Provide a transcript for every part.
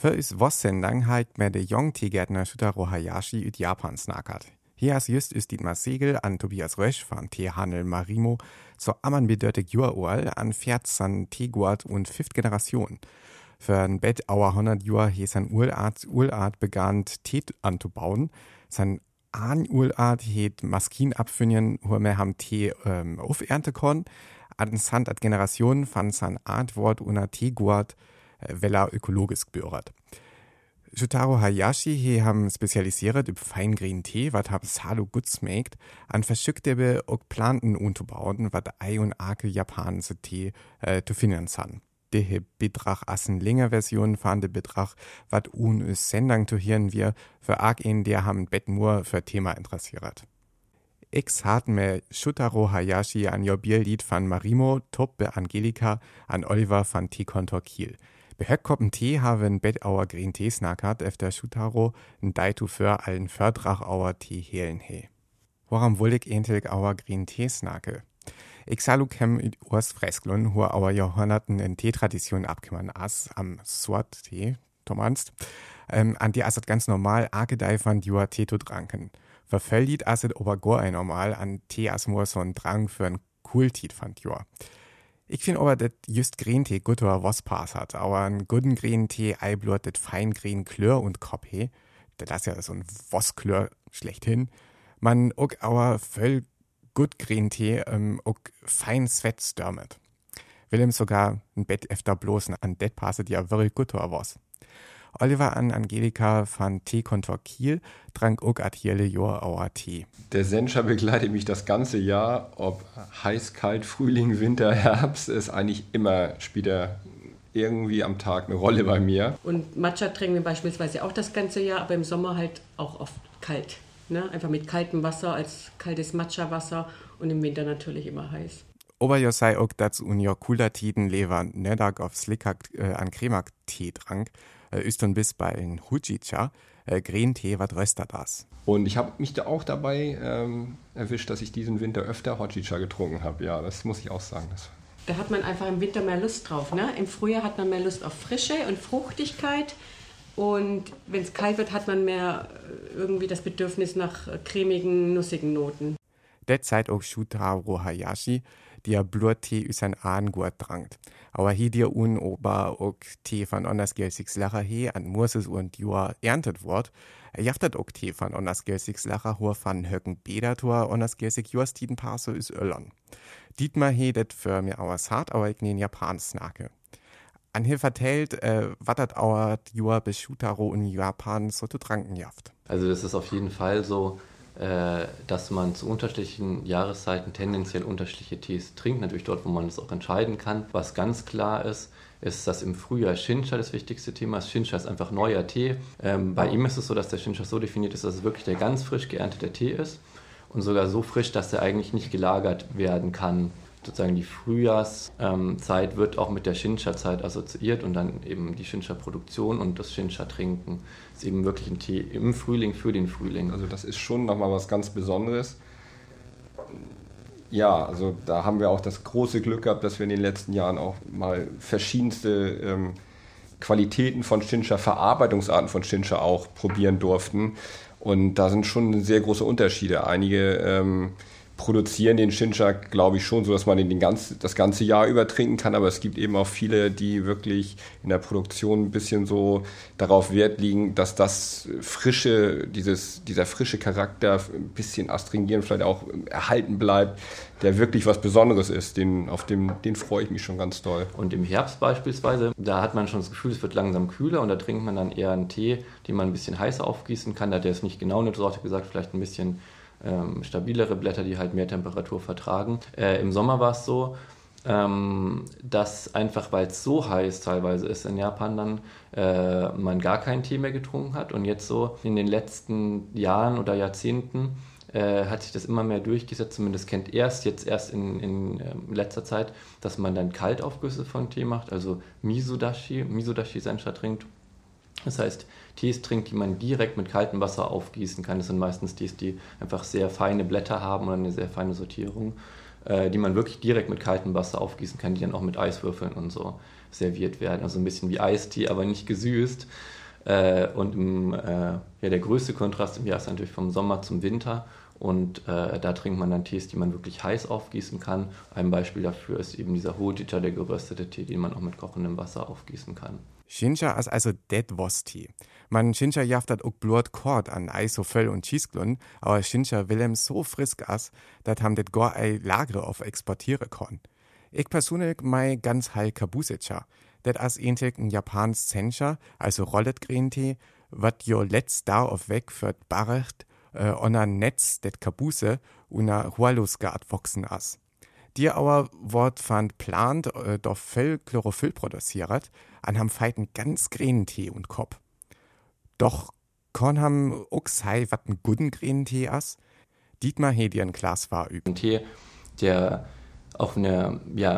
Für is Vossendang heit mir der Jong-Teegärtner Shutaro Hayashi ut Japan snackert. Hier as just ist Dietmar Segel an Tobias Rösch von Teehandel Marimo so amman bedeutet Juaroal an 14 Teeguard und 5. Generation. Für ein Bett auer 100 Jahr hes an Urart begann Tee anzubauen. Sein Urart het Maskin abfünjen, wo wir ham Tee aufernte kon. An Sand at Generation von san Artwort una Teeguard Wella ökologisch gebührt. Shutaro Hayashi he ham spezialisiert über feingrün Tee, wat hab Salo gut schmeckt, an verschückte auch Planten unzubauen, wat Ei und arke japanische Tee zu finden san. De Betrag assen länger Version fahren de Betrag, wat is Sendang zu hören wir, für arg in der ham Bettmur für Thema interessiert. Ich hat mir Shutaro Hayashi an ihr Bierlied von Marimo, Top be Angelika, an Oliver von Teekontor Kiel. Behöckkoppen Tee haben Bettauer Green Tee snackert, efter Shutaro n Daitu für allen Fördrach auer Tee helen he. Woran wohl ich entel auer Green Tee snacke? Ich salu kem urs Fresklun, wo auer Jahrhunderten in Teetradition abkümmern as am Swat-Tee, Tomanst, an die asset ganz normal argedei von Jua Tee zu tranken. Verfällt asset aber gar ein normal an Tee as nur so ein Drang für ein Kultit von Jua. Ich find aber, dass just Green-Tee gut oder was Pass hat. Aber ein guten Green-Tee eiblut das fein-grün Klör und Kopf he. Das ist ja so ein Wosklör schlechthin. Man auch aber voll gut Green-Tee auch fein Sweat stürmet. Willem sogar ein Bett öfter bloß an det passet ja wirklich gut oder was. Oliver an Angelika von Teekontor Kiel trank auch atjele Jahr auer Tee. Der Sencha begleitet mich das ganze Jahr, ob heiß, kalt, Frühling, Winter, Herbst, ist eigentlich immer, spielt er irgendwie am Tag eine Rolle bei mir. Und Matcha trinken wir beispielsweise auch das ganze Jahr, aber im Sommer halt auch oft kalt. Ne? Einfach mit kaltem Wasser als kaltes Matcha-Wasser und im Winter natürlich immer heiß. Aber ja sei auch dazu unjo cooler Tiden lever nedag auf Slickak an Kremak-Tee trank. Ist dann bis bei den Hujicha, Green-Tee, was röstet das? Und ich habe mich da auch dabei erwischt, dass ich diesen Winter öfter Hojicha getrunken habe. Ja, das muss ich auch sagen. Da hat man einfach im Winter mehr Lust drauf. Ne? Im Frühjahr hat man mehr Lust auf Frische und Fruchtigkeit. Und wenn es kalt wird, hat man mehr irgendwie das Bedürfnis nach cremigen, nussigen Noten. Derzeit auch Shutaro Hayashi, der Bluttee ist ein Ahngut trankt. Aber hier dir ober auch Tee von anders gelsigs Lacher he an Murses und Jua erntet wird, jaftet auch Tee von anders gelsigs Lacher hur von Höcken Bedator anders gelsig Juas Tiden Paso is Öllern. Dietmar he det für mir auers hart, aber ich nen Japan snake. An hier vertellt, wat dat auer Jua bis Shutaro in Japan so zu tranken jaft. Also das ist auf jeden Fall so, dass man zu unterschiedlichen Jahreszeiten tendenziell unterschiedliche Tees trinkt. Natürlich dort, wo man es auch entscheiden kann. Was ganz klar ist, dass im Frühjahr Shincha das wichtigste Thema ist. Shincha ist einfach neuer Tee. Bei ihm ist es so, dass der Shincha so definiert ist, dass es wirklich der ganz frisch geerntete Tee ist. Und sogar so frisch, dass er eigentlich nicht gelagert werden kann. Sozusagen die Frühjahrszeit wird auch mit der Shincha-Zeit assoziiert und dann eben die Shincha-Produktion und das Shincha-Trinken ist eben wirklich ein Tee im Frühling für den Frühling. Also das ist schon nochmal was ganz Besonderes. Ja, also da haben wir auch das große Glück gehabt, dass wir in den letzten Jahren auch mal verschiedenste Qualitäten von Shincha, Verarbeitungsarten von Shincha auch probieren durften. Und da sind schon sehr große Unterschiede. Einige produzieren den Shincha, glaube ich, schon so, dass man den das ganze Jahr über trinken kann, aber es gibt eben auch viele, die wirklich in der Produktion ein bisschen so darauf Wert legen, dass das frische, dieser frische Charakter ein bisschen astringierend vielleicht auch erhalten bleibt, der wirklich was Besonderes ist, den freue ich mich schon ganz doll. Und im Herbst beispielsweise, da hat man schon das Gefühl, es wird langsam kühler und da trinkt man dann eher einen Tee, den man ein bisschen heißer aufgießen kann, da hat er jetzt nicht genau eine Sorte gesagt, vielleicht ein bisschen stabilere Blätter, die halt mehr Temperatur vertragen. Im Sommer war es so, dass einfach, weil es so heiß teilweise ist in Japan dann, man gar keinen Tee mehr getrunken hat. Und jetzt so in den letzten Jahren oder Jahrzehnten hat sich das immer mehr durchgesetzt. Zumindest kennt erst in letzter Zeit, dass man dann Kaltaufgüsse von Tee macht, also Misodashi-Sencha trinkt. Das heißt, Tees trinkt, die man direkt mit kaltem Wasser aufgießen kann. Das sind meistens Tees, die einfach sehr feine Blätter haben oder eine sehr feine Sortierung, die man wirklich direkt mit kaltem Wasser aufgießen kann, die dann auch mit Eiswürfeln und so serviert werden. Also ein bisschen wie Eistee, aber nicht gesüßt. Und der größte Kontrast im Jahr ist natürlich vom Sommer zum Winter. Und da trinkt man dann Tees, die man wirklich heiß aufgießen kann. Ein Beispiel dafür ist eben dieser Hojicha, der geröstete Tee, den man auch mit kochendem Wasser aufgießen kann. Shincha ist also det Wos-Tee. Man Shincha jaftet auch blut kort an Eis so voll und Cheesglun, aber Shincha Willem so frisk as, dat ham det gar ei Lagre auf exportiere kon. Ich persönlich mei ganz heil Kabusecha. Det as entig ein Japans Sencha, also Rollet Green Tee, wat jo letzt da auf weg für Barecht, onna Netz det Kabuse una Hualusgard wachsen as. Die aber Wort fand plant, doch viel Chlorophyll produziert, an ham feiten ganz grünen Tee und Kopf. Doch kon ham auch sei wat n guten grünen Tee as. Dietmar Hedien Glas war üben. Ein Tee, der auf eine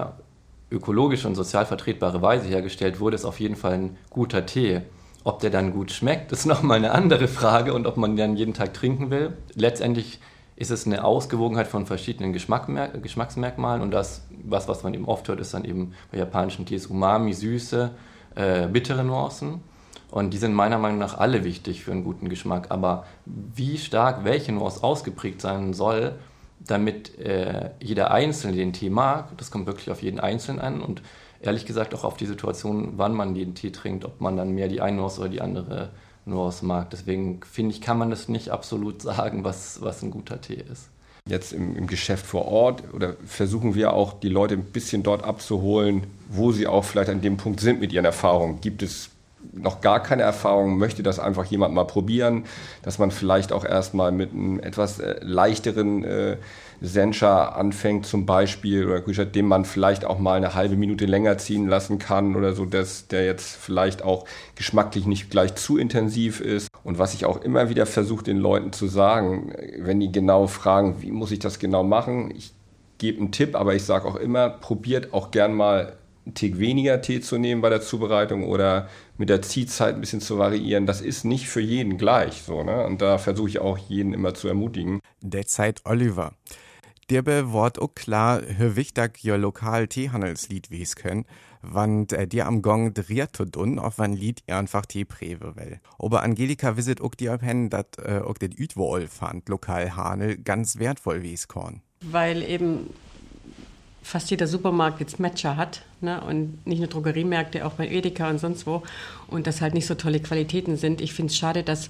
ökologische und sozial vertretbare Weise hergestellt wurde, ist auf jeden Fall ein guter Tee. Ob der dann gut schmeckt, ist nochmal eine andere Frage und ob man den jeden Tag trinken will. Letztendlich ist es eine Ausgewogenheit von verschiedenen Geschmacksmerkmalen und das, was man eben oft hört, ist dann eben bei japanischen Tees Umami, Süße, bittere Nuancen. Und die sind meiner Meinung nach alle wichtig für einen guten Geschmack. Aber wie stark welche Nuance ausgeprägt sein soll, damit jeder Einzelne den Tee mag, das kommt wirklich auf jeden Einzelnen an und ehrlich gesagt auch auf die Situation, wann man den Tee trinkt, ob man dann mehr die eine Nuance oder die andere Nuance mag. Deswegen finde ich, kann man das nicht absolut sagen, was ein guter Tee ist. Jetzt im Geschäft vor Ort oder versuchen wir auch, die Leute ein bisschen dort abzuholen, wo sie auch vielleicht an dem Punkt sind mit ihren Erfahrungen. Gibt es noch gar keine Erfahrung, möchte das einfach jemand mal probieren, dass man vielleicht auch erstmal mit einem etwas leichteren Sencha anfängt zum Beispiel, oder den man vielleicht auch mal eine halbe Minute länger ziehen lassen kann oder so, dass der jetzt vielleicht auch geschmacklich nicht gleich zu intensiv ist. Und was ich auch immer wieder versuche, den Leuten zu sagen, wenn die genau fragen, wie muss ich das genau machen, ich gebe einen Tipp, aber ich sage auch immer, probiert auch gern mal einen Tick weniger Tee zu nehmen bei der Zubereitung oder mit der Ziehzeit ein bisschen zu variieren. Das ist nicht für jeden gleich so, ne? Und da versuche ich auch jeden immer zu ermutigen. Derzeit Oliver. Der Wort auch klar, wie wichtig ihr lokal Teehandelslied wies können, wann dir am Gong driert zu tun, auf wann Lied ihr einfach Tee präve will. Aber Angelika wisset auch die abhängen, dat auch det Üdwohl fand lokal Hanel ganz wertvoll wies korn. Weil eben fast jeder Supermarkt jetzt Matcha hat, ne? Und nicht nur Drogeriemärkte, auch bei Edeka und sonst wo. Und das halt nicht so tolle Qualitäten sind. Ich finde es schade, dass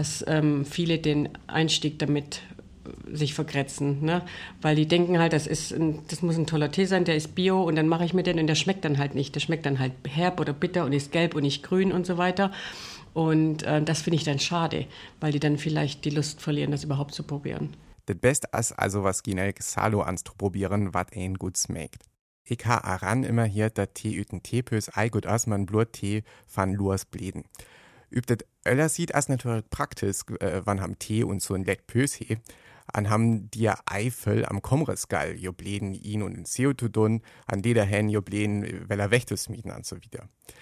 viele den Einstieg damit sich vergrätzen, ne? Weil die denken halt, das muss ein toller Tee sein, der ist bio und dann mache ich mir den und der schmeckt dann halt nicht. Der schmeckt dann halt herb oder bitter und ist gelb und nicht grün und so weiter. Und das finde ich dann schade, weil die dann vielleicht die Lust verlieren, das überhaupt zu probieren. Das Beste ist also, was Ginel Salo anzuprobieren, wat ein gut schmeckt. Ich ha aran immer hier, dat Tee üten Teepös ei gut as man blut Tee van Luas bläden. Übt das Öller sieht as natürlich praktisch, wann ham Tee und so ein Leck Pös he. An ham dir Eifel am Komresgall, jo bläden ihn und in CO2 an leder hen jo bläden, weil Wächtes mieten an so wieder.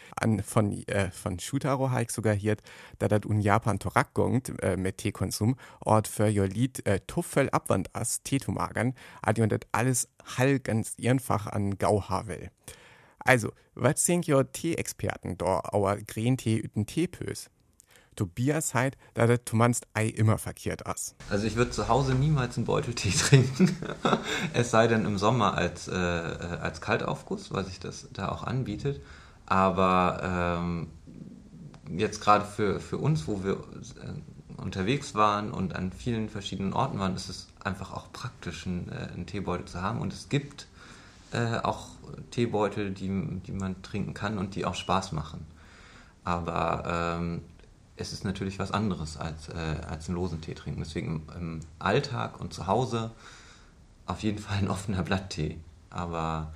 Von Shutaro ha ich sogar hier, da dat un Japan torak gongt, mit Teekonsum, Ort für jo Lied Tuffel abwand as, Tee zu magern, adi und dat alles hall ganz einfach an Gauha will. Also, was sind jo Tee-Experten da, auer Green-Tee üten Teepös? Tobias heit, da der Tumanst Ei immer verkehrt as. Also ich würde zu Hause niemals einen Beuteltee trinken, es sei denn im Sommer als Kaltaufguss, weil sich das da auch anbietet. Aber jetzt gerade für uns, wo wir unterwegs waren und an vielen verschiedenen Orten waren, ist es einfach auch praktisch, einen Teebeutel zu haben. Und es gibt auch Teebeutel, die man trinken kann und die auch Spaß machen. Aber es ist natürlich was anderes als einen losen Tee trinken. Deswegen im Alltag und zu Hause auf jeden Fall ein offener Blatttee. Aber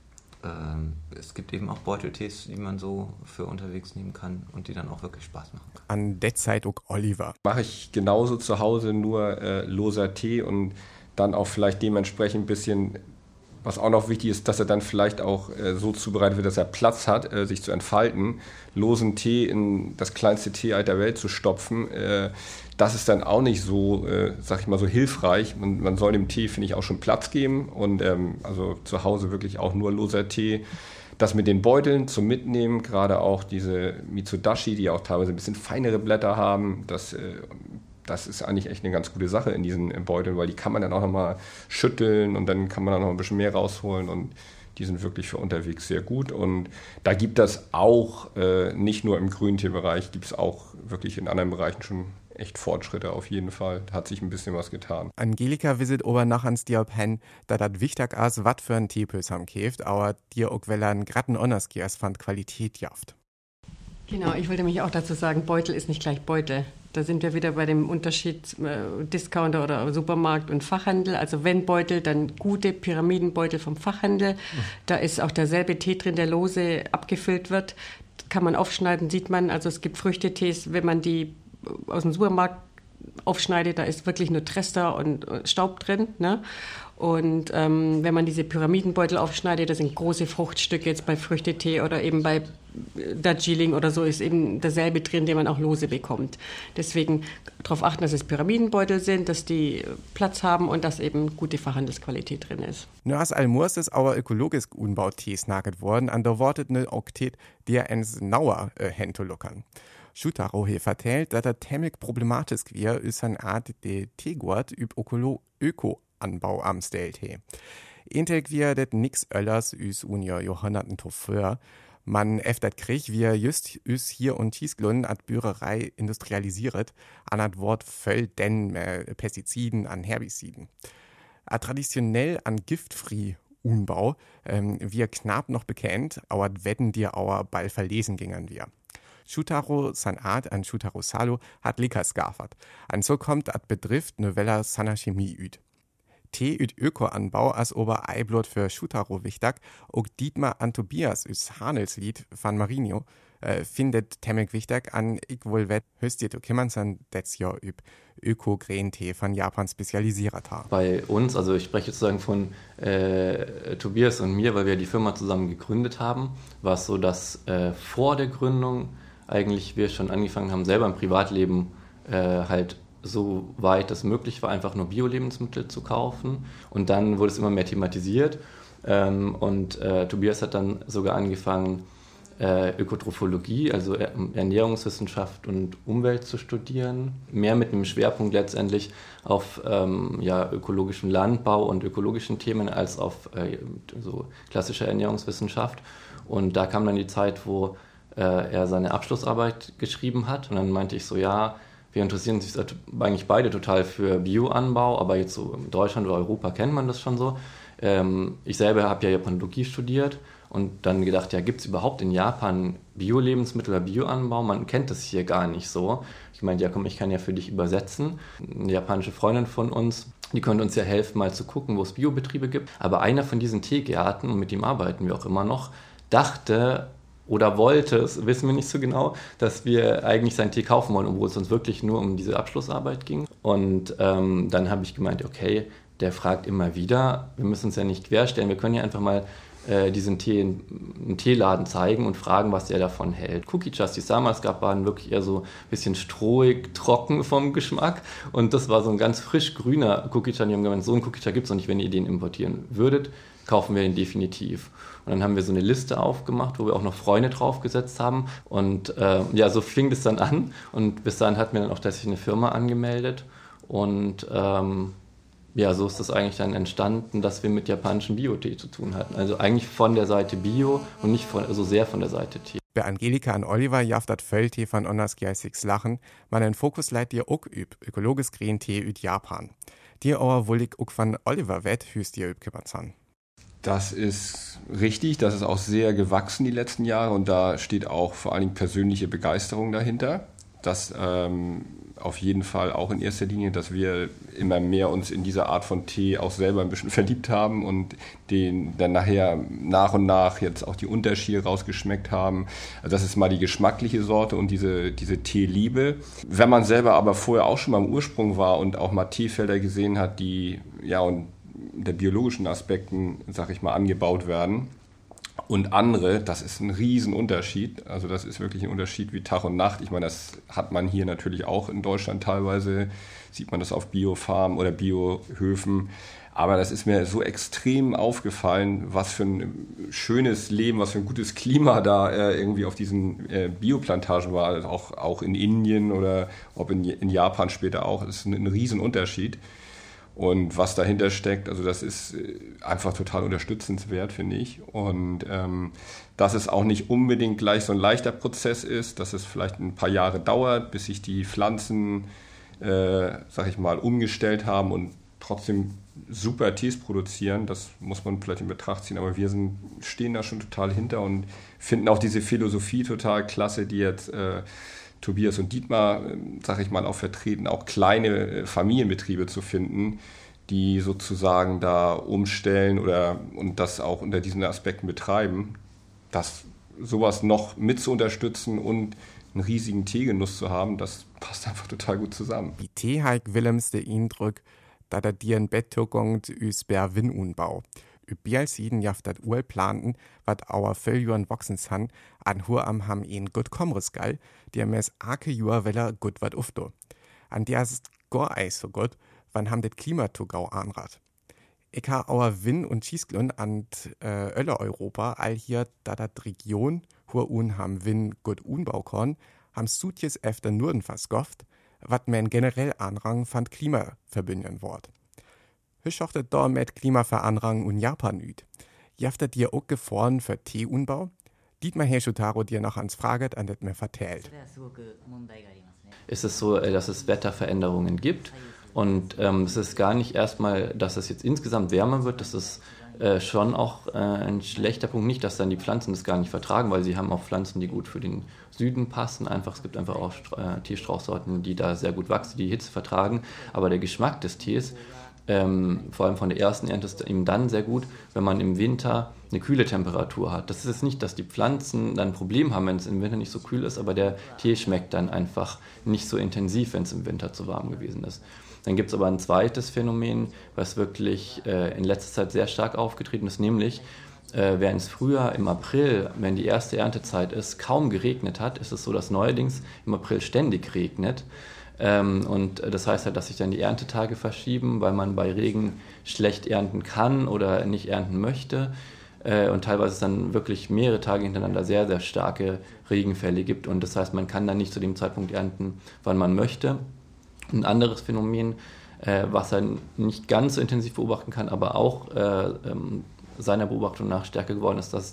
es gibt eben auch Beuteltees, die man so für unterwegs nehmen kann und die dann auch wirklich Spaß machen. An der Zeit auch Oliver. Mache ich genauso zu Hause, nur loser Tee und dann auch vielleicht dementsprechend ein bisschen, was auch noch wichtig ist, dass er dann vielleicht auch so zubereitet wird, dass er Platz hat, sich zu entfalten. Losen Tee in das kleinste Teeei der Welt zu stopfen, das ist dann auch nicht so, sag ich mal, so hilfreich. Man soll dem Tee, finde ich, auch schon Platz geben und also zu Hause wirklich auch nur loser Tee. Das mit den Beuteln zum Mitnehmen, gerade auch diese Mitsudashi, die auch teilweise ein bisschen feinere Blätter haben, das ist eigentlich echt eine ganz gute Sache in diesen Beuteln, weil die kann man dann auch nochmal schütteln und dann kann man dann noch ein bisschen mehr rausholen und die sind wirklich für unterwegs sehr gut. Und da gibt es auch, nicht nur im Grüntierbereich, gibt es auch wirklich in anderen Bereichen schon echt Fortschritte auf jeden Fall. Da hat sich ein bisschen was getan. Angelika visit aber nach ans dir pen, da dat wichtig ist, wat für ein Teepös am käft, aber dir auch weil ein gratten Onnerskiers fand Qualität jaft. Genau, ich wollte mich auch dazu sagen, Beutel ist nicht gleich Beutel. Da sind wir wieder bei dem Unterschied Discounter oder Supermarkt und Fachhandel. Also wenn Beutel, dann gute Pyramidenbeutel vom Fachhandel. Da ist auch derselbe Tee drin, der lose abgefüllt wird. Kann man aufschneiden, sieht man. Also es gibt Früchtetees, wenn man die aus dem Supermarkt aufschneidet, da ist wirklich nur Trester und Staub drin, ne? Und wenn man diese Pyramidenbeutel aufschneidet, da sind große Fruchtstücke, jetzt bei Früchtetee oder eben bei Darjeeling oder so, ist eben derselbe drin, den man auch lose bekommt. Deswegen darauf achten, dass es Pyramidenbeutel sind, dass die Platz haben und dass eben gute Verhandelsqualität drin ist. Nur als Almurs ist auch ökologisch Unbautees naget worden, an der Wortet ne Oktet, der ens nauer hentoluckern. Schutaro he vertellt, dass er temmig problematisch wär, ist eine Art de Teegurt üb Öko-Anbau am Steltee. Intek wir det nix öllers üs unja Jahrhunderten zuvor. Man efter krieg wir just üs hier und Tiesglund at Bürerei industrialisiert, an at Wort völl denn Pestiziden an Herbiziden. A traditionell an giftfrei Unbau, wir knapp noch bekannt, aber wetten dir auer bald verlesen gingen wir. Shutaro san Art an Shutaro Salo hat Likas gafert. An so kommt at betrifft Novella sana Chemie üt. Tee üt Öko-Anbau as ober Eiblot für Shutaro wichtig, auch Dietmar an Tobias üs Hanelslied van Marino findet temmig wichtig an ich wohl wett höchst dir Kimmansan das Jahr üb Öko-Green-Tee von Japan spezialisiert haben. Bei uns, also ich spreche sozusagen von Tobias und mir, weil wir die Firma zusammen gegründet haben, war es so, dass vor der Gründung eigentlich wir schon angefangen haben, selber im Privatleben halt so weit es möglich war, einfach nur Bio-Lebensmittel zu kaufen. Und dann wurde es immer mehr thematisiert. Und Tobias hat dann sogar angefangen, Ökotrophologie, also Ernährungswissenschaft und Umwelt zu studieren. Mehr mit einem Schwerpunkt letztendlich auf ökologischen Landbau und ökologischen Themen als auf so klassische Ernährungswissenschaft. Und da kam dann die Zeit, wo er seine Abschlussarbeit geschrieben hat. Und dann meinte ich so, ja, wir interessieren uns eigentlich beide total für Bioanbau, aber jetzt so in Deutschland oder Europa kennt man das schon so. Ich selber habe ja Japanologie studiert und dann gedacht, ja, gibt es überhaupt in Japan Bio-Lebensmittel oder Bioanbau? Man kennt das hier gar nicht so. Ich meinte, ja komm, ich kann ja für dich übersetzen. Eine japanische Freundin von uns, die könnte uns ja helfen, mal zu gucken, wo es Biobetriebe gibt. Aber einer von diesen Teegärten, und mit dem arbeiten wir auch immer noch, dachte oder wollte es, wissen wir nicht so genau, dass wir eigentlich seinen Tee kaufen wollen, obwohl es uns wirklich nur um diese Abschlussarbeit ging. Und dann habe ich gemeint, okay, der fragt immer wieder, wir müssen uns ja nicht querstellen, wir können ja einfach mal diesen Tee einen Teeladen zeigen und fragen, was er davon hält. Kukichas, die es damals gab, waren wirklich eher so ein bisschen strohig, trocken vom Geschmack. Und das war so ein ganz frisch grüner Kukicha. Die haben gemeint, so einen Kukicha gibt es noch nicht, wenn ihr den importieren würdet, kaufen wir ihn definitiv. Und dann haben wir so eine Liste aufgemacht, wo wir auch noch Freunde draufgesetzt haben. Und so fing das dann an. Und bis dahin hatten wir dann auch tatsächlich eine Firma angemeldet. Und so ist das eigentlich dann entstanden, dass wir mit japanischen Bio-Tee zu tun hatten. Also eigentlich von der Seite Bio und nicht so sehr von der Seite Tee. Bei Angelika und Oliver jaftat Völltee von Onnerskiesigs Lachen, man den Fokus leit dir auch üb, ökologisch Green Tee üb Japan. Dir aber wohl ich auch von Oliver wett, hüst dir üb Kibazan. Das ist richtig, das ist auch sehr gewachsen die letzten Jahre und da steht auch vor allen Dingen persönliche Begeisterung dahinter. Das auf jeden Fall auch in erster Linie, dass wir immer mehr uns in diese Art von Tee auch selber ein bisschen verliebt haben und den dann nachher nach und nach jetzt auch die Unterschiede rausgeschmeckt haben. Also das ist mal die geschmackliche Sorte und diese Teeliebe. Wenn man selber aber vorher auch schon mal im Ursprung war und auch mal Teefelder gesehen hat, die und der biologischen Aspekten, sag ich mal, angebaut werden, und andere, das ist ein Riesenunterschied. Also das ist wirklich ein Unterschied wie Tag und Nacht. Ich meine, das hat man hier natürlich auch in Deutschland teilweise. Sieht man das auf Biofarmen oder Biohöfen. Aber das ist mir so extrem aufgefallen, was für ein schönes Leben, was für ein gutes Klima da irgendwie auf diesen Bioplantagen war. Also auch in Indien oder ob in Japan später auch. Das ist ein Riesenunterschied. Und was dahinter steckt, also das ist einfach total unterstützenswert, finde ich. Und dass es auch nicht unbedingt gleich so ein leichter Prozess ist, dass es vielleicht ein paar Jahre dauert, bis sich die Pflanzen, sag ich mal, umgestellt haben und trotzdem super Tees produzieren. Das muss man vielleicht in Betracht ziehen. Aber wir stehen da schon total hinter und finden auch diese Philosophie total klasse, die jetzt Tobias und Dietmar, sag ich mal, auch vertreten, auch kleine Familienbetriebe zu finden, die sozusagen da umstellen und das auch unter diesen Aspekten betreiben, dass sowas noch mit zu unterstützen und einen riesigen Teegenuss zu haben, das passt einfach total gut zusammen. Die Teehaik Willems der Eindruck, da der dir ein Betttogung üs ber Winunbau. Übials jeden jaft dat Uhl planten, wat auer Fölljuren wachsens han, an hur am ham een gut komres gall, der mes ake Juhr weller gut wat ufto. An der ist gar eis so gut, wann ham det Klimatogau anrat. Ich ha auer Win und Schießglun an Ölle Europa, all hier da dat Region, hur un ham Win gut unbau kon, ham Sutjes efter Nurden verskofft, wat men generell anrang fand Klima verbünden wort. Hüschochtet da mit Klimaveranrang und Japan üt. Jaftet dir auch gefahren für Teeunbau? Dietmar Herr Shutaro dir noch ans Fraget an det mir vertellt. Ist es so, dass es Wetterveränderungen gibt und es ist gar nicht erstmal, dass es jetzt insgesamt wärmer wird, das ist schon auch ein schlechter Punkt, nicht, dass dann die Pflanzen das gar nicht vertragen, weil sie haben auch Pflanzen, die gut für den Süden passen. Es gibt einfach auch Teestrauchsorten, die da sehr gut wachsen, die Hitze vertragen, aber der Geschmack des Tees, vor allem von der ersten Ernte, ist eben dann sehr gut, wenn man im Winter eine kühle Temperatur hat. Das ist jetzt nicht, dass die Pflanzen dann ein Problem haben, wenn es im Winter nicht so kühl ist, aber der Tee schmeckt dann einfach nicht so intensiv, wenn es im Winter zu warm gewesen ist. Dann gibt es aber ein zweites Phänomen, was wirklich in letzter Zeit sehr stark aufgetreten ist, nämlich während es früher im April, wenn die erste Erntezeit ist, kaum geregnet hat, ist es so, dass neuerdings im April ständig regnet. Und das heißt halt, dass sich dann die Erntetage verschieben, weil man bei Regen schlecht ernten kann oder nicht ernten möchte. Und teilweise es dann wirklich mehrere Tage hintereinander sehr, sehr starke Regenfälle gibt. Und das heißt, man kann dann nicht zu dem Zeitpunkt ernten, wann man möchte. Ein anderes Phänomen, was er nicht ganz so intensiv beobachten kann, aber auch seiner Beobachtung nach stärker geworden ist, dass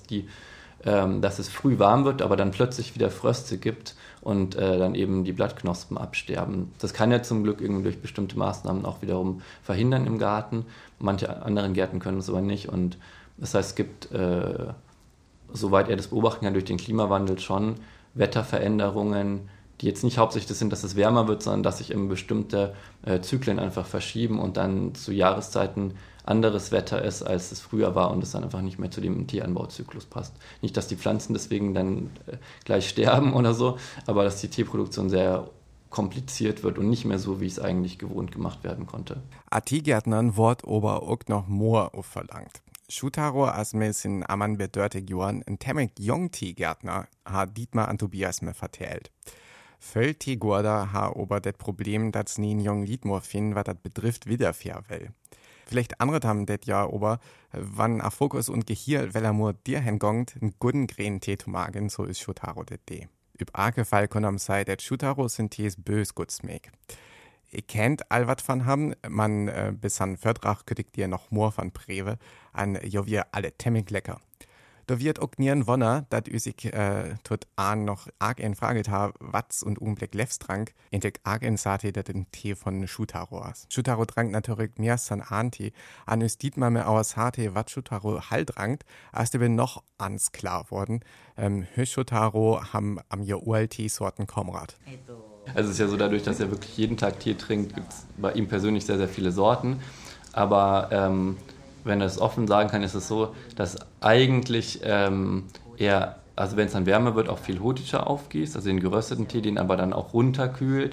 es früh warm wird, aber dann plötzlich wieder Fröste gibt und dann eben die Blattknospen absterben. Das kann er zum Glück irgendwie durch bestimmte Maßnahmen auch wiederum verhindern im Garten. Manche anderen Gärten können es aber nicht. Und das heißt, es gibt, soweit er das beobachten kann, durch den Klimawandel schon Wetterveränderungen, die jetzt nicht hauptsächlich das sind, dass es wärmer wird, sondern dass sich eben bestimmte Zyklen einfach verschieben und dann zu Jahreszeiten anderes Wetter ist, als es früher war und es dann einfach nicht mehr zu dem Teeanbauzyklus passt. Nicht, dass die Pflanzen deswegen dann gleich sterben oder so, aber dass die Teeproduktion sehr kompliziert wird und nicht mehr so, wie es eigentlich gewohnt gemacht werden konnte. Teegärtnern wird aber auch noch mehr verlangt. Shutaro als mes in Amman bedörtig Johann ein temmig jung Teegärtner hat Dietmar an Tobias mir vertellt. Völl Teegorda ha aber das Problem, dass nie jung Liedmor finden, was das betrifft, wiederfair will. Vielleicht andere haben das ja aber, wann a Fokus und Gehirn, weil er nur dir hingongt, einen guten grünen Tee zu magen, so ist Shutaro das Tee. Üb arge Fall kann am sei, dass Shutaro sind Tees bös gut schmeckt. Ihr kennt all wat von haben, man bis an Vertrag kriegt ihr noch more von Prewe, an jo wir alle temmig lecker. Da wird auch nien wonner, dat üsig tut an noch arg in Frage ha, wat's und Unblick Lefstrank, in der arg in Sate dat den Tee von Shutaro as. Shutaro trank natürlich mehr san Tee, an üs Dietmar mehr aus Hate, wat Shutaro halt trankt, als der bin noch ans klar worden, Shutaro ham am jo Teesorten Komrad. Also es ist ja so, dadurch, dass er wirklich jeden Tag Tee trinkt, gibt es bei ihm persönlich sehr, sehr viele Sorten. Aber wenn er es offen sagen kann, ist es so, dass eigentlich er, also wenn es dann wärmer wird, auch viel Hojicha aufgießt, also den gerösteten Tee, den aber dann auch runterkühlt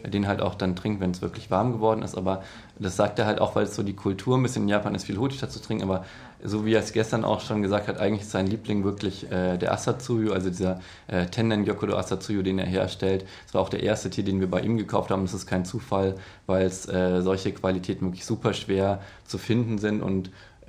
den halt auch dann trinkt, wenn es wirklich warm geworden ist. Aber das sagt er halt auch, weil es so die Kultur ein bisschen in Japan ist, viel Hojicha zu trinken. Aber so wie er es gestern auch schon gesagt hat, eigentlich ist sein Liebling wirklich der Asatsuyu, also dieser Tennen Gyokudo Asatsuyu, den er herstellt. Das war auch der erste Tee, den wir bei ihm gekauft haben. Das ist kein Zufall, weil es solche Qualitäten wirklich super schwer zu finden sind. Und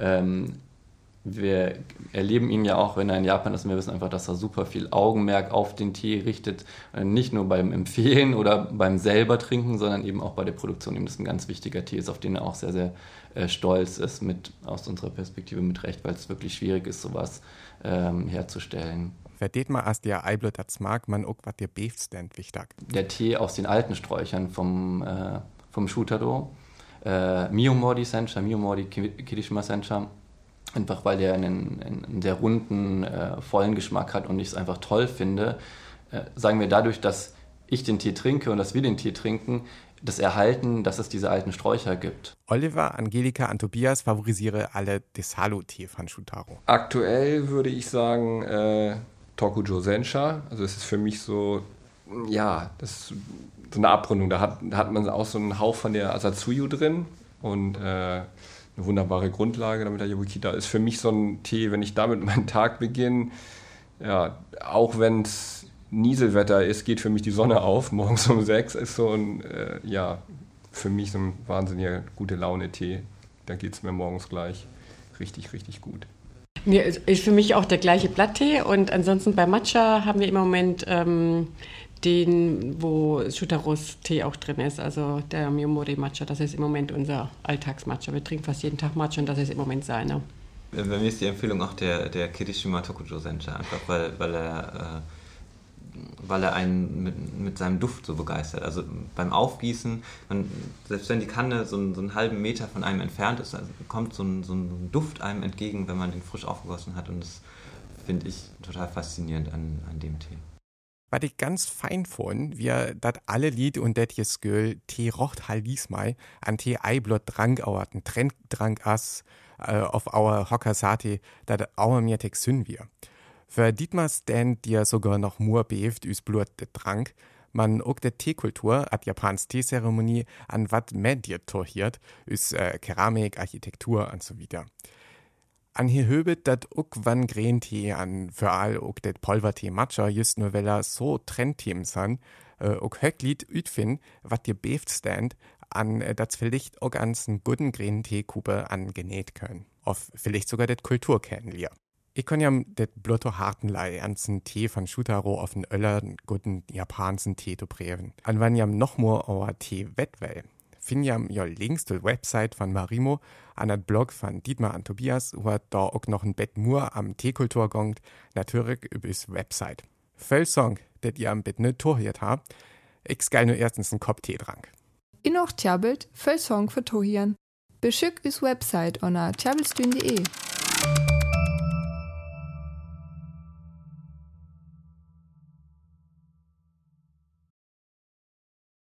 wir erleben ihn ja auch, wenn er in Japan ist, und wir wissen einfach, dass er super viel Augenmerk auf den Tee richtet, nicht nur beim Empfehlen oder beim selber trinken, sondern eben auch bei der Produktion. Ihm das ein ganz wichtiger Tee ist, auf den er auch sehr, sehr stolz ist, aus unserer Perspektive mit Recht, weil es wirklich schwierig ist, sowas herzustellen. Versteht man erst der Eiblut das mag, man auch was der Beefstand wichtig. Der Tee aus den alten Sträuchern vom Shutaro, Miyomori Sencha, Miyomori Kirishima Sencha, einfach weil der einen sehr runden, vollen Geschmack hat und ich es einfach toll finde, sagen wir dadurch, dass ich den Tee trinke und dass wir den Tee trinken, das Erhalten, dass es diese alten Sträucher gibt. Oliver, Angelika und Tobias favorisiere alle Desalu-Tee von Shutaro. Aktuell würde ich sagen Tokujo Sencha. Also es ist für mich so, ja, das ist so eine Abrundung. Da hat man auch so einen Hauch von der Asatsuyu drin und eine wunderbare Grundlage, damit der Yabuki da ist. Für mich so ein Tee, wenn ich damit meinen Tag beginne, ja, auch wenn es Nieselwetter ist, geht für mich die Sonne auf. Morgens um 6 ist so ein, für mich so ein wahnsinniger gute Laune-Tee. Da geht es mir morgens gleich richtig, richtig gut. Mir ist für mich auch der gleiche Blatttee und ansonsten bei Matcha haben wir im Moment den, wo Shutaros Tee auch drin ist, also der Miyomori Matcha, das ist im Moment unser Alltagsmatcha. Wir trinken fast jeden Tag Matcha und das ist im Moment seiner. Bei mir ist die Empfehlung auch der Kirishima Tokujo Sencha, einfach weil er einen mit seinem Duft so begeistert. Also beim Aufgießen, selbst wenn die Kanne so einen halben Meter von einem entfernt ist, also kommt so ein Duft einem entgegen, wenn man den frisch aufgegossen hat und das finde ich total faszinierend an dem Tee. Was ich ganz fein fand, wir dat alle Lied und det Jesgöl Tee rocht halt diesmal an Tee Eiblot Drang auerten Trend Drang as auf our Hokkasate, dat auer mir texün wir. Für Dietmar stand dir sogar noch more beeft üs Blut de Drang, man ook de Teekultur at Japans Teezeremonie an wat mediet torhiert, üs Keramik, Architektur und so wieder. An hier höbet dat ook wann Green-Tee an für all ook det Pulvertee Matcha just nur weil er so Trendthemen san, ook höcklied ütfin, wat dir beeft stand, an dat vielleicht ook ansen guten Green-Tee-Kube an genäht können. Auf vielleicht sogar det Kultur kennenlier. Ich kann ja det blotto hartenlei ansen Tee von Shutaro auf den öllern guten japanischen Tee zu präven. An wann jam noch more auer Tee wettwell. Find jam ja links zur Website von Marimo an den Blog von Dietmar und Tobias, wo da auch noch ein Bett nur am Teekultur gongt, natürlich übers Website. Voll Song, det ihr am Bett nicht tohiert habt, ich geil nur erstens einen Kopf Tee drank. In auch Tjabelt, voll Song für Tohian. Beschick is Website on tjabelstün.de.